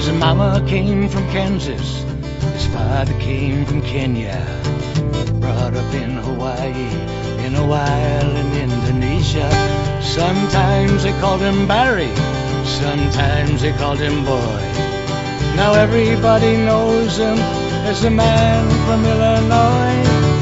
His mama came from Kansas, his father came from Kenya. Brought up in Hawaii, in a while in Indonesia. Sometimes they called him Barry, sometimes they called him Boy. Now everybody knows him as the man from Illinois.